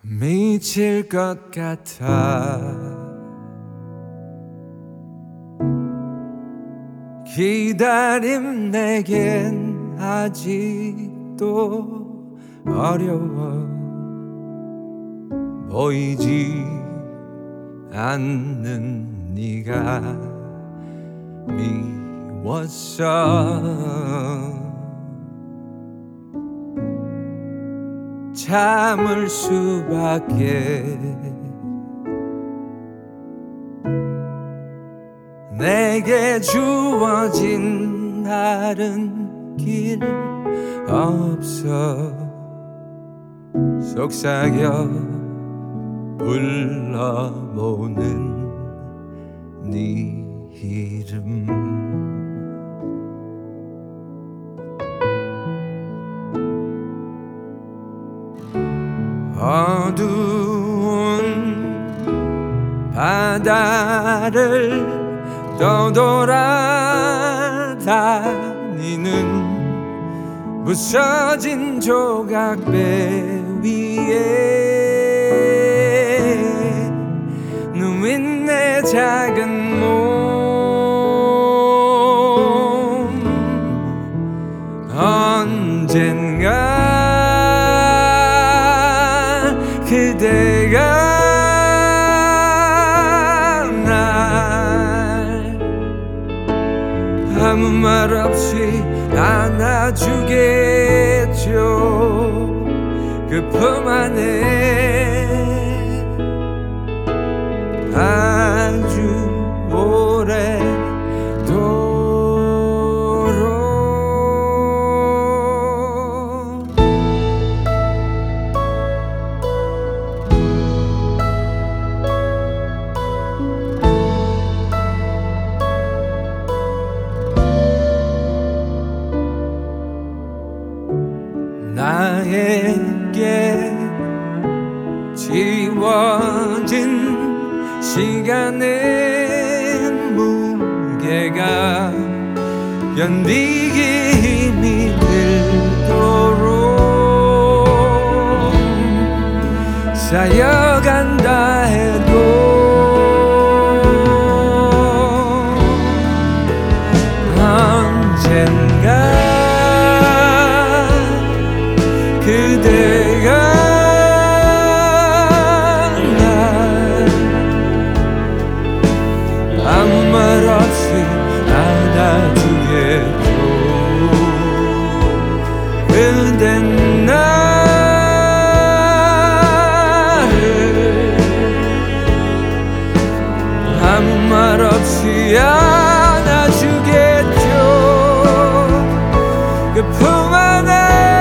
미칠 것 같아. 기다림 내겐 아직도 어려워. 보이지 않는 네가 미웠어. 참을 수밖에. 내게 주어진 다른 길 없어. 속삭여 불러보는 네 이름. 어두운 바다를 떠돌아다니는 부서진 조각배 위에 누인 내 작은 몸. 언젠가 그대가 날 아무 말 없이 안아주겠죠. 그 품 안에 아주 오래도록. 나에게 지워진 시간의 무게가 견디기 힘이 들도록 쌓여간다 해도 언젠가 그대가 날 아무 말 없이 안아주겠죠. 그댄 나를 아무 말 없이 안아주겠죠. 그 품 안에